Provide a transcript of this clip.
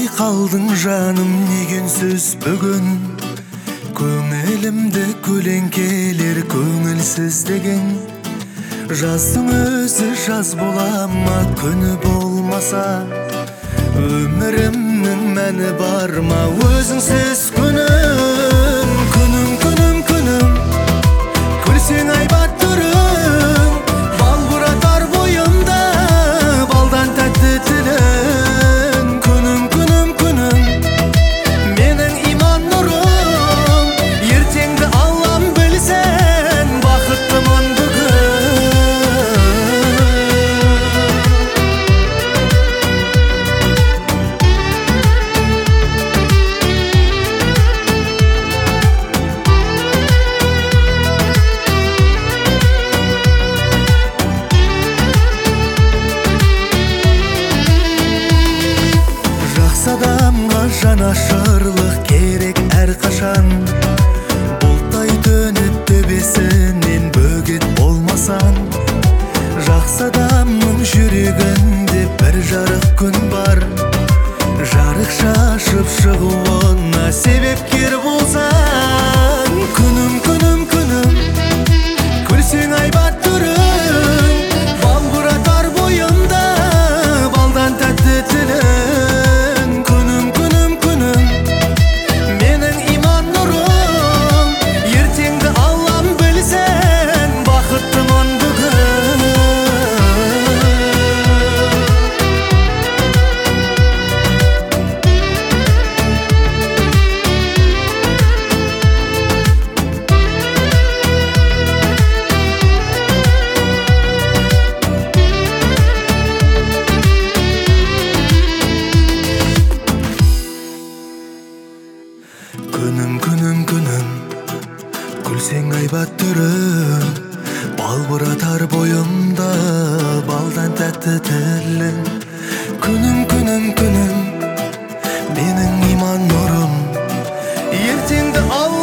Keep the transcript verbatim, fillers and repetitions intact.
калдың жаным неге үнсүз бүгүн? Көңілімді көлеңкелер көңілсіздігің. Жаздың өзі жаз бола ма, күні болмаса өмірімнің мәні бар ма? Өзіңсіз күнім, күнім, күнім, күнім, күлсең айбат түрің, бал бұратар бойымда балдан тәтті тілің. Күнім, күнім, күнім, менің иман нұрым, ертеңді Аллам білсен, бақыттымын бүгін. Адамға жанашырлық керек әрқашан. Бұлттай төніп төбесінен бөгет болмасан, жақсы адамның жүрегінде бір жарық күн бар. Жарық шашып шығуына себепкер болсаң. Күнім, күнім, күнім, күлсең айбат түрің, бал бұратар бойымда балдан тәтті тілің. Күнім, күнім, күнім, күлсең айбат түрің, бал бұратар бойымда балдан тәтті тілің. Күнім, күнім, күнім, менің иман нұрым, ертеңді Алла